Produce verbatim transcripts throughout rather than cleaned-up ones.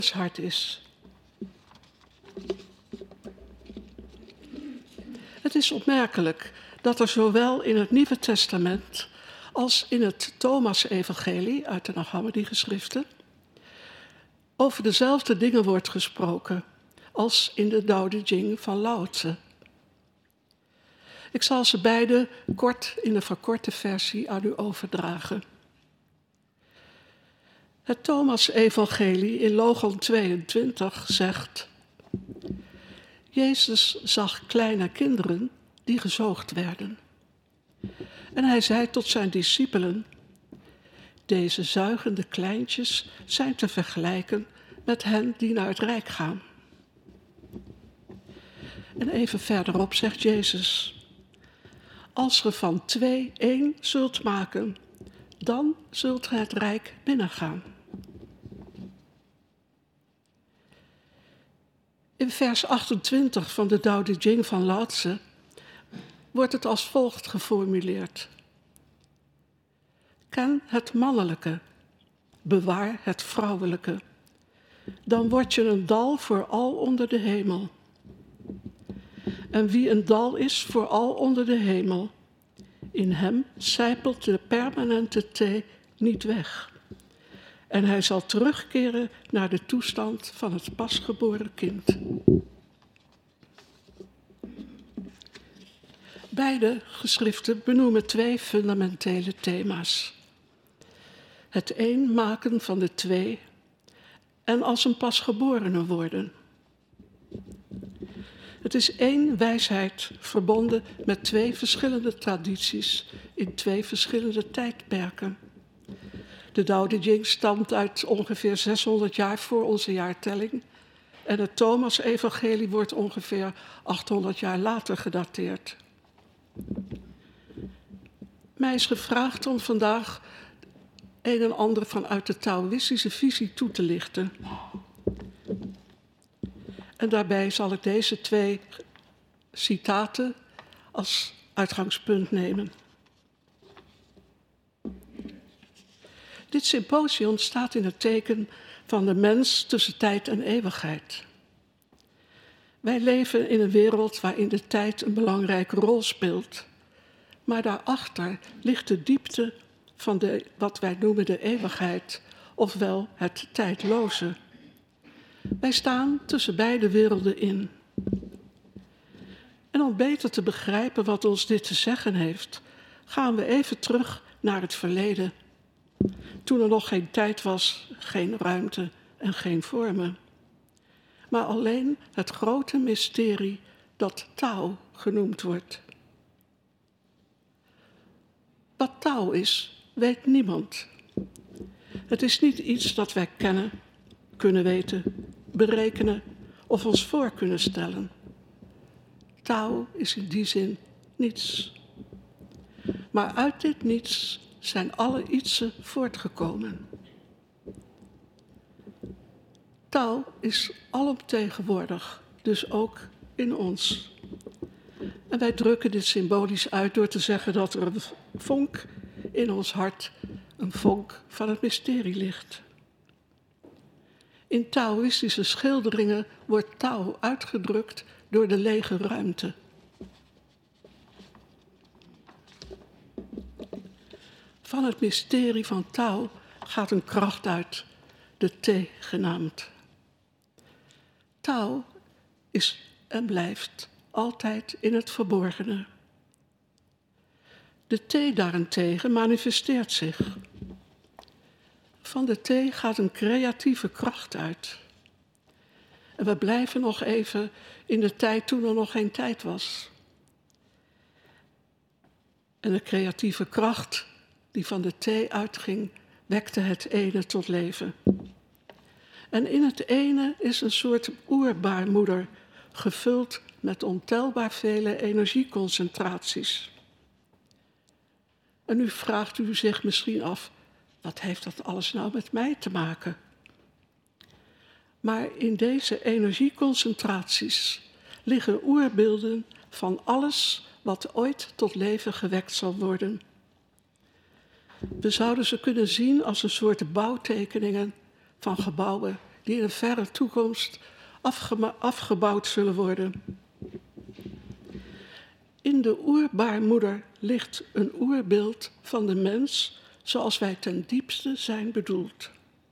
hart is. Het is opmerkelijk dat er zowel in het Nieuwe Testament als in het Thomas-evangelie uit de Nag-Hammadi-geschriften over dezelfde dingen wordt gesproken als in de Tao Te Ching van Lao Tse. Ik zal ze beide kort in de verkorte versie aan u overdragen. Het Thomas-evangelie in Logon tweeëntwintig zegt: Jezus zag kleine kinderen die gezoogd werden. En hij zei tot zijn discipelen: deze zuigende kleintjes zijn te vergelijken met hen die naar het rijk gaan. En even verderop zegt Jezus: als ge van twee één zult maken, dan zult ge het rijk binnengaan. In vers achtentwintig van de Tao Te Ching van Lao Tse wordt het als volgt geformuleerd: ken het mannelijke, bewaar het vrouwelijke, dan word je een dal voor al onder de hemel. En wie een dal is voor al onder de hemel, in hem sijpelt de permanente thee niet weg. En hij zal terugkeren naar de toestand van het pasgeboren kind. Beide geschriften benoemen twee fundamentele thema's. Het een maken van de twee en als een pasgeborene worden. Het is één wijsheid verbonden met twee verschillende tradities in twee verschillende tijdperken. De Tao Te Ching stamt uit ongeveer zeshonderd jaar voor onze jaartelling en het Thomas-evangelie wordt ongeveer achthonderd jaar later gedateerd. Mij is gevraagd om vandaag een en ander vanuit de Taoïstische visie toe te lichten. En daarbij zal ik deze twee citaten als uitgangspunt nemen. Dit symposium staat in het teken van de mens tussen tijd en eeuwigheid. Wij leven in een wereld waarin de tijd een belangrijke rol speelt. Maar daarachter ligt de diepte van de, wat wij noemen de eeuwigheid, ofwel het tijdloze. Wij staan tussen beide werelden in. En om beter te begrijpen wat ons dit te zeggen heeft, gaan we even terug naar het verleden. Toen er nog geen tijd was, geen ruimte en geen vormen. Maar alleen het grote mysterie dat Tao genoemd wordt. Wat Tao is, weet niemand. Het is niet iets dat wij kennen, kunnen weten, berekenen of ons voor kunnen stellen. Tao is in die zin niets. Maar uit dit niets zijn alle ietsen voortgekomen. Tao is alomtegenwoordig, dus ook in ons. En wij drukken dit symbolisch uit door te zeggen dat er een vonk in ons hart, een vonk van het mysterie ligt. In Taoïstische schilderingen wordt Tao uitgedrukt door de lege ruimte. Van het mysterie van Tao gaat een kracht uit, de Te genaamd. Tao is en blijft altijd in het verborgene. De Te daarentegen manifesteert zich. Van de Te gaat een creatieve kracht uit. En we blijven nog even in de tijd toen er nog geen tijd was. En de creatieve kracht die van de Te uitging, wekte het ene tot leven. En in het ene is een soort oerbaarmoeder, gevuld met ontelbaar vele energieconcentraties. En nu vraagt u zich misschien af, wat heeft dat alles nou met mij te maken? Maar in deze energieconcentraties liggen oerbeelden van alles wat ooit tot leven gewekt zal worden. We zouden ze kunnen zien als een soort bouwtekeningen van gebouwen die in een verre toekomst afge- afgebouwd zullen worden. In de oerbaarmoeder ligt een oerbeeld van de mens zoals wij ten diepste zijn bedoeld.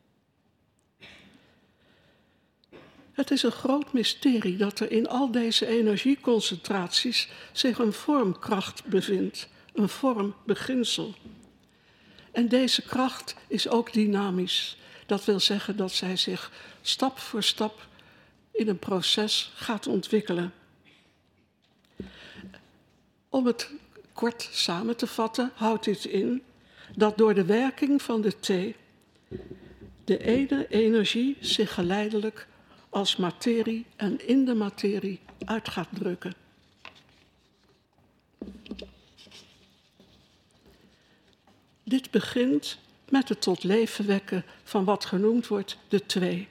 Het is een groot mysterie dat er in al deze energieconcentraties zich een vormkracht bevindt, een vormbeginsel. En deze kracht is ook dynamisch. Dat wil zeggen dat zij zich stap voor stap in een proces gaat ontwikkelen. Om het kort samen te vatten, houdt dit in dat door de werking van de thee de ene energie zich geleidelijk als materie en in de materie uit gaat drukken. Dit begint met het tot leven wekken van wat genoemd wordt de twee.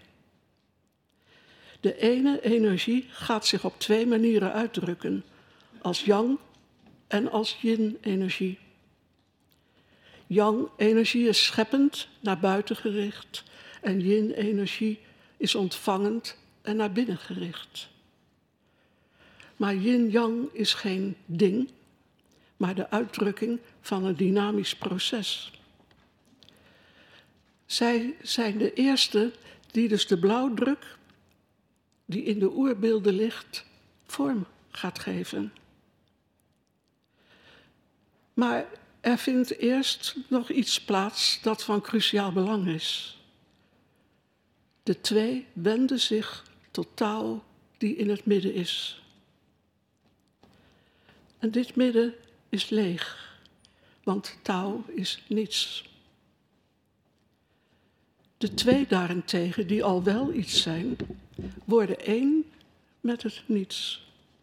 De ene energie gaat zich op twee manieren uitdrukken, als yang en als yin-energie. Yang-energie is scheppend, naar buiten gericht, en yin-energie is ontvangend en naar binnen gericht. Maar yin-yang is geen ding, maar de uitdrukking van een dynamisch proces. Zij zijn de eerste die dus de blauwdruk, die in de oerbeelden ligt, vorm gaat geven. Maar er vindt eerst nog iets plaats dat van cruciaal belang is. De twee wenden zich tot Tao die in het midden is. En dit midden is leeg, want Tao is niets. De twee daarentegen, die al wel iets zijn, worden één met het niets.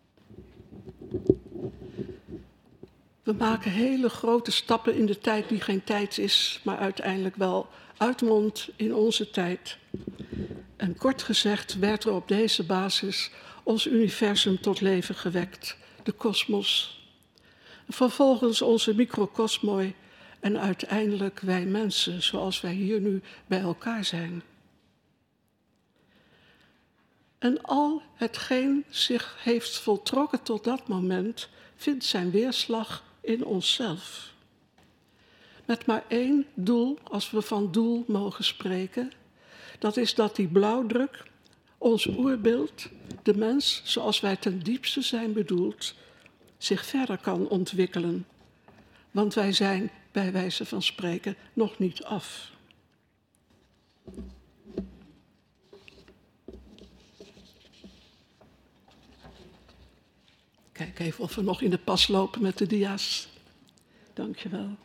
We maken hele grote stappen in de tijd die geen tijd is, maar uiteindelijk wel uitmondt in onze tijd. En kort gezegd werd er op deze basis ons universum tot leven gewekt, de kosmos. Vervolgens onze microkosmoi en uiteindelijk wij mensen, zoals wij hier nu bij elkaar zijn. En al hetgeen zich heeft voltrokken tot dat moment vindt zijn weerslag in onszelf. Met maar één doel, als we van doel mogen spreken, dat is dat die blauwdruk, ons oerbeeld, de mens zoals wij ten diepste zijn bedoeld, zich verder kan ontwikkelen. Want wij zijn, bij wijze van spreken, nog niet af. Kijk even of we nog in de pas lopen met de dia's. Dank je wel.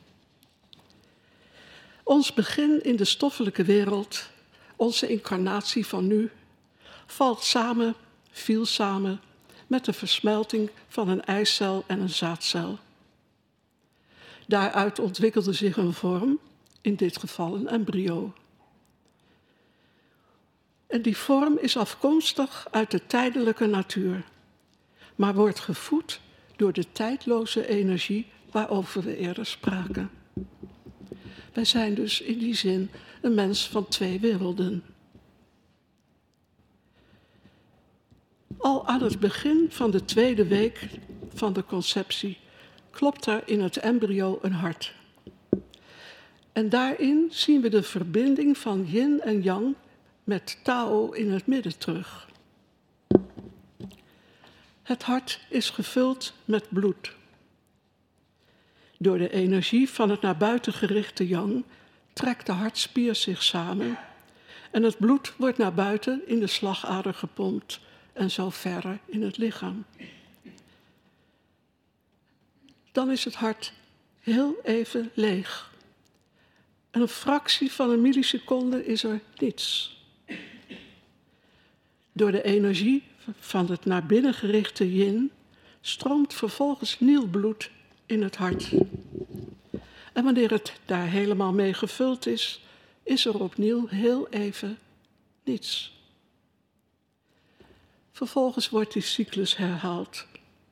Ons begin in de stoffelijke wereld, onze incarnatie van nu, valt samen, viel samen met de versmelting van een eicel en een zaadcel. Daaruit ontwikkelde zich een vorm, in dit geval een embryo. En die vorm is afkomstig uit de tijdelijke natuur, maar wordt gevoed door de tijdloze energie waarover we eerder spraken. Wij zijn dus in die zin een mens van twee werelden. Al aan het begin van de tweede week van de conceptie klopt er in het embryo een hart. En daarin zien we de verbinding van yin en yang met Tao in het midden terug. Het hart is gevuld met bloed. Door de energie van het naar buiten gerichte yang trekt de hartspier zich samen en het bloed wordt naar buiten in de slagader gepompt en zo verder in het lichaam. Dan is het hart heel even leeg. En een fractie van een milliseconde is er niets. Door de energie van het naar binnen gerichte yin stroomt vervolgens nieuw bloed in het hart. En wanneer het daar helemaal mee gevuld is, is er opnieuw heel even niets. Vervolgens wordt die cyclus herhaald.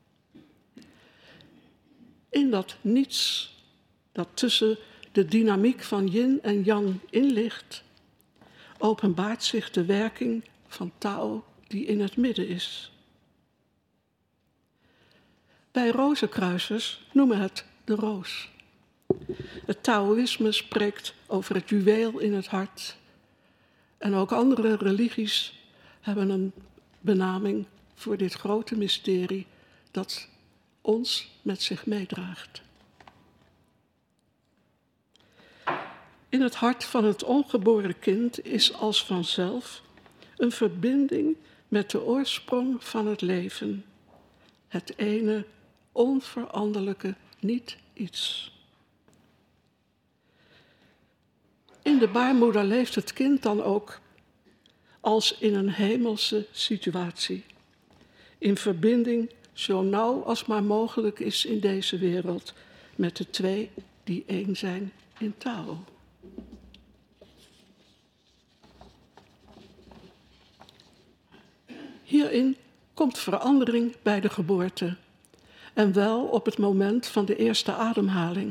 In dat niets dat tussen de dynamiek van yin en yang in ligt, openbaart zich de werking van Tao die in het midden is. Wij Rozenkruisers noemen het de roos. Het Taoïsme spreekt over het juweel in het hart. En ook andere religies hebben een benaming voor dit grote mysterie dat ons met zich meedraagt. In het hart van het ongeboren kind is als vanzelf een verbinding met de oorsprong van het leven. Het ene onveranderlijke niet-iets. In de baarmoeder leeft het kind dan ook als in een hemelse situatie. In verbinding zo nauw als maar mogelijk is in deze wereld met de twee die één zijn in Tao. Hierin komt verandering bij de geboorte en wel op het moment van de eerste ademhaling.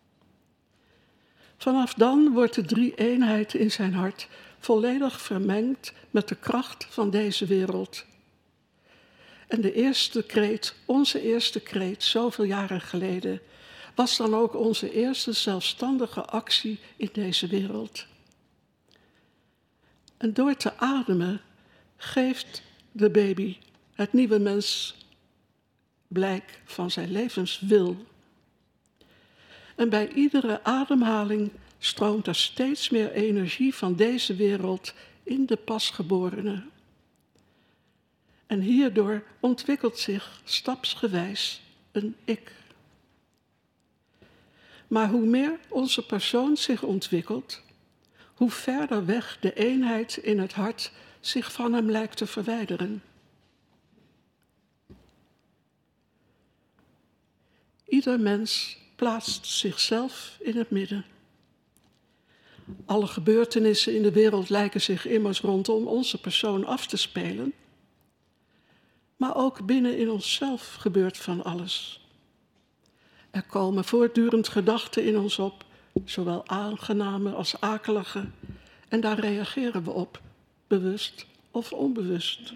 Vanaf dan wordt de drie-eenheid in zijn hart volledig vermengd met de kracht van deze wereld. En de eerste kreet, onze eerste kreet, zoveel jaren geleden, was dan ook onze eerste zelfstandige actie in deze wereld. En door te ademen geeft de baby, het nieuwe mens, blijk van zijn levenswil. En bij iedere ademhaling stroomt er steeds meer energie van deze wereld in de pasgeborene. En hierdoor ontwikkelt zich stapsgewijs een ik. Maar hoe meer onze persoon zich ontwikkelt, hoe verder weg de eenheid in het hart zich van hem lijkt te verwijderen. Ieder mens plaatst zichzelf in het midden. Alle gebeurtenissen in de wereld lijken zich immers rondom onze persoon af te spelen. Maar ook binnen in onszelf gebeurt van alles. Er komen voortdurend gedachten in ons op, zowel aangename als akelige, en daar reageren we op, bewust of onbewust.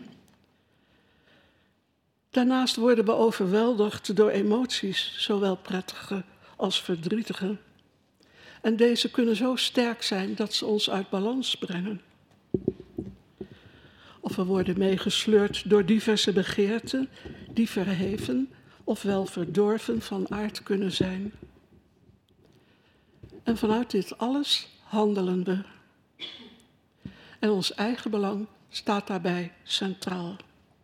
Daarnaast worden we overweldigd door emoties, zowel prettige als verdrietige. En deze kunnen zo sterk zijn dat ze ons uit balans brengen. Of we worden meegesleurd door diverse begeerten die verheven ofwel verdorven van aard kunnen zijn. En vanuit dit alles handelen we. En ons eigen belang staat daarbij centraal.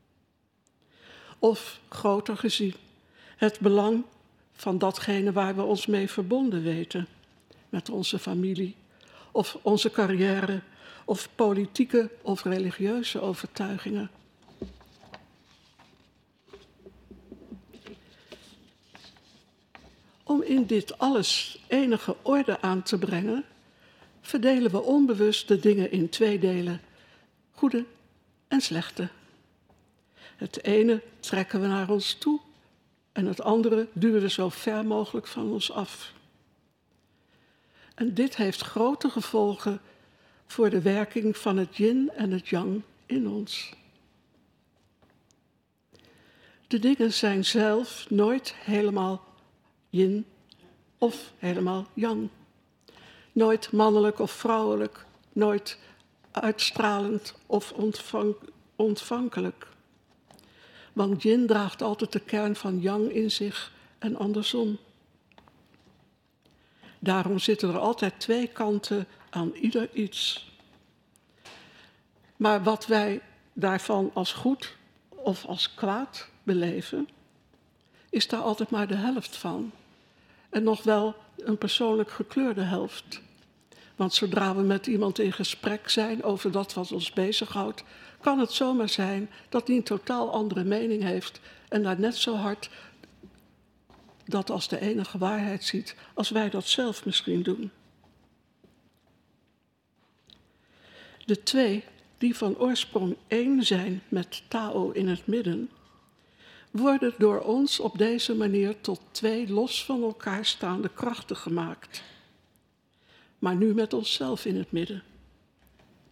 Of, groter gezien, het belang van datgene waar we ons mee verbonden weten. Met onze familie, of onze carrière, of politieke of religieuze overtuigingen. Om in dit alles enige orde aan te brengen, verdelen we onbewust de dingen in twee delen, goede en slechte. Het ene trekken we naar ons toe en het andere duwen we zo ver mogelijk van ons af. En dit heeft grote gevolgen voor de werking van het yin en het yang in ons. De dingen zijn zelf nooit helemaal yin of helemaal yang. Nooit mannelijk of vrouwelijk, nooit uitstralend of ontvang, ontvankelijk. Want yin draagt altijd de kern van yang in zich en andersom. Daarom zitten er altijd twee kanten aan ieder iets. Maar wat wij daarvan als goed of als kwaad beleven, is daar altijd maar de helft van. En nog wel een persoonlijk gekleurde helft. Want zodra we met iemand in gesprek zijn over dat wat ons bezighoudt, kan het zomaar zijn dat die een totaal andere mening heeft en daar net zo hard dat als de enige waarheid ziet, als wij dat zelf misschien doen. De twee, die van oorsprong één zijn met Tao in het midden, worden door ons op deze manier tot twee los van elkaar staande krachten gemaakt. Maar nu met onszelf in het midden.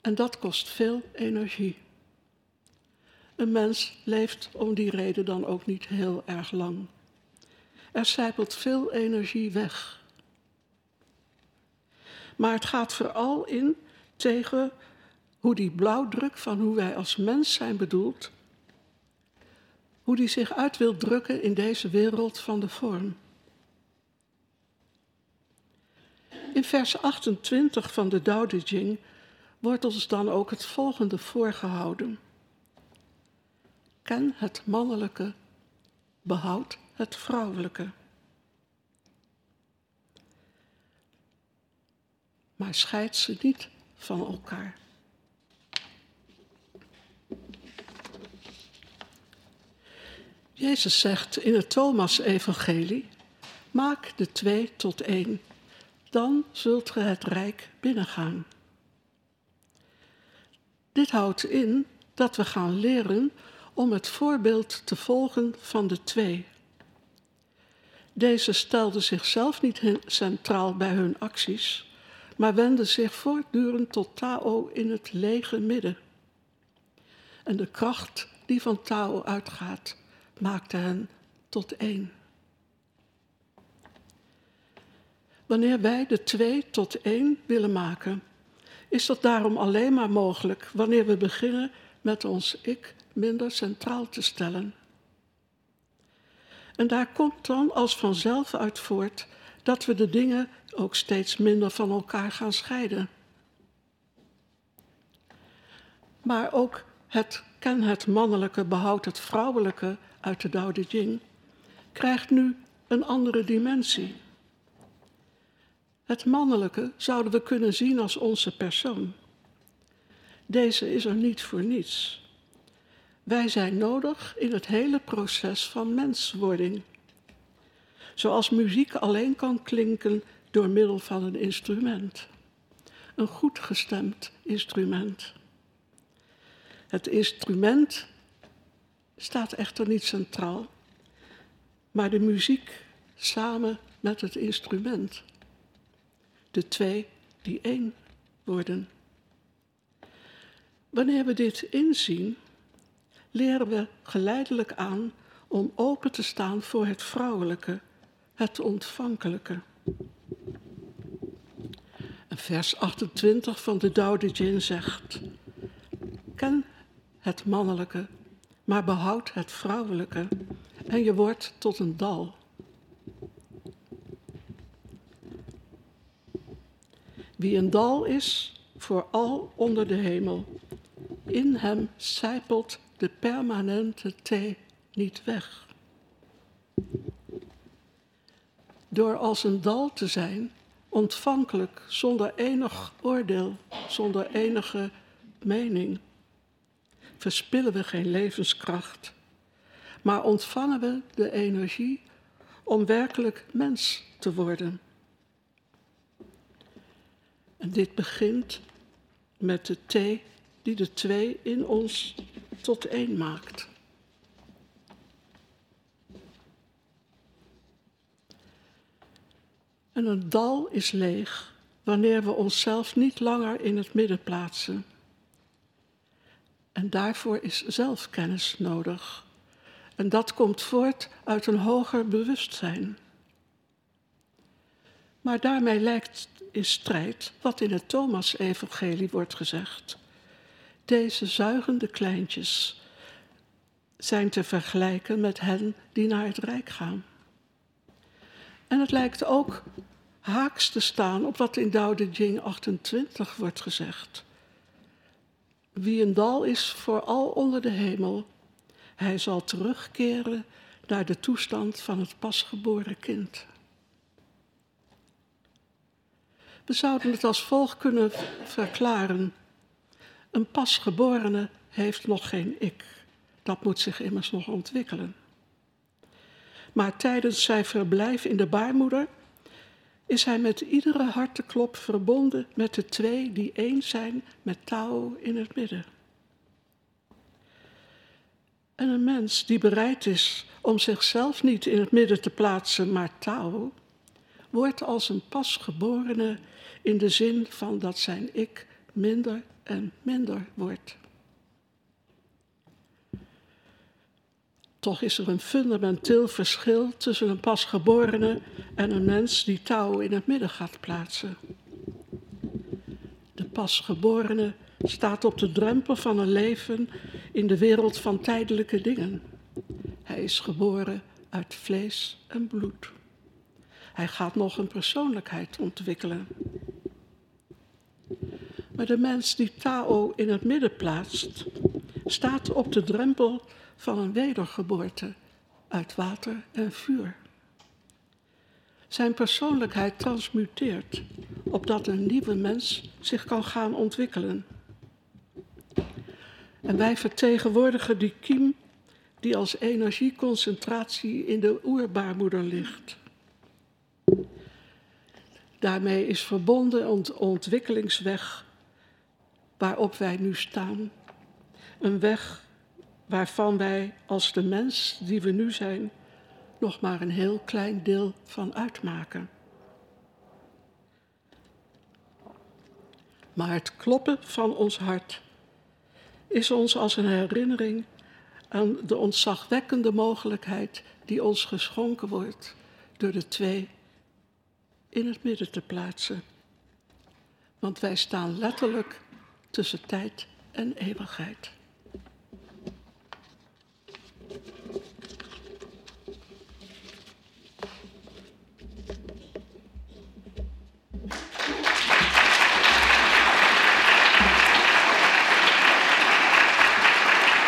En dat kost veel energie. Een mens leeft om die reden dan ook niet heel erg lang. Er sijpelt veel energie weg. Maar het gaat vooral in tegen hoe die blauwdruk van hoe wij als mens zijn bedoeld, hoe die zich uit wil drukken in deze wereld van de vorm. In vers achtentwintig van de Tao Te Ching wordt ons dan ook het volgende voorgehouden. Ken het mannelijke, behoud het vrouwelijke. Maar scheid ze niet van elkaar. Jezus zegt in het Thomas-evangelie, maak de twee tot één, dan zult ge het rijk binnengaan. Dit houdt in dat we gaan leren om het voorbeeld te volgen van de twee. Deze stelden zichzelf niet centraal bij hun acties, maar wenden zich voortdurend tot Tao in het lege midden. En de kracht die van Tao uitgaat, maakte hen tot één. Wanneer wij de twee tot één willen maken, is dat daarom alleen maar mogelijk wanneer we beginnen met ons ik minder centraal te stellen. En daar komt dan als vanzelf uit voort dat we de dingen ook steeds minder van elkaar gaan scheiden. Maar ook het ken het mannelijke, behoud het vrouwelijke uit de Tao Te Ching krijgt nu een andere dimensie. Het mannelijke zouden we kunnen zien als onze persoon. Deze is er niet voor niets. Wij zijn nodig in het hele proces van menswording. Zoals muziek alleen kan klinken door middel van een instrument. Een goed gestemd instrument. Het instrument staat echter niet centraal, maar de muziek samen met het instrument. De twee die één worden. Wanneer we dit inzien, leren we geleidelijk aan om open te staan voor het vrouwelijke, het ontvankelijke. En vers achtentwintig van de Tao Te Ching zegt, ken het mannelijke, maar behoud het vrouwelijke en je wordt tot een dal. Wie een dal is, vooral onder de hemel, in hem sijpelt de permanente thee niet weg. Door als een dal te zijn, ontvankelijk, zonder enig oordeel, zonder enige mening, verspillen we geen levenskracht, maar ontvangen we de energie om werkelijk mens te worden. En dit begint met de thee die de twee in ons tot één maakt. En een dal is leeg wanneer we onszelf niet langer in het midden plaatsen. En daarvoor is zelfkennis nodig. En dat komt voort uit een hoger bewustzijn. Maar daarmee lijkt in strijd wat in het Thomas-evangelie wordt gezegd. Deze zuigende kleintjes zijn te vergelijken met hen die naar het rijk gaan. En het lijkt ook haaks te staan op wat in Tao Te Ching achtentwintig wordt gezegd. Wie een dal is vooral onder de hemel, hij zal terugkeren naar de toestand van het pasgeboren kind. We zouden het als volgt kunnen verklaren. Een pasgeborene heeft nog geen ik. Dat moet zich immers nog ontwikkelen. Maar tijdens zijn verblijf in de baarmoeder is hij met iedere harteklop verbonden met de twee die één zijn met Tao in het midden. En een mens die bereid is om zichzelf niet in het midden te plaatsen, maar Tao, wordt als een pasgeborene in de zin van dat zijn ik minder en minder wordt. Toch is er een fundamenteel verschil tussen een pasgeborene en een mens die Tao in het midden gaat plaatsen. De pasgeborene staat op de drempel van een leven in de wereld van tijdelijke dingen. Hij is geboren uit vlees en bloed. Hij gaat nog een persoonlijkheid ontwikkelen. Maar de mens die Tao in het midden plaatst, staat op de drempel van een wedergeboorte uit water en vuur. Zijn persoonlijkheid transmuteert, opdat een nieuwe mens zich kan gaan ontwikkelen. En wij vertegenwoordigen die kiem die als energieconcentratie in de oerbaarmoeder ligt. Daarmee is verbonden de ontwikkelingsweg waarop wij nu staan. Een weg waarvan wij als de mens die we nu zijn nog maar een heel klein deel van uitmaken. Maar het kloppen van ons hart is ons als een herinnering aan de ontzagwekkende mogelijkheid die ons geschonken wordt door de twee in het midden te plaatsen. Want wij staan letterlijk tussen tijd en eeuwigheid.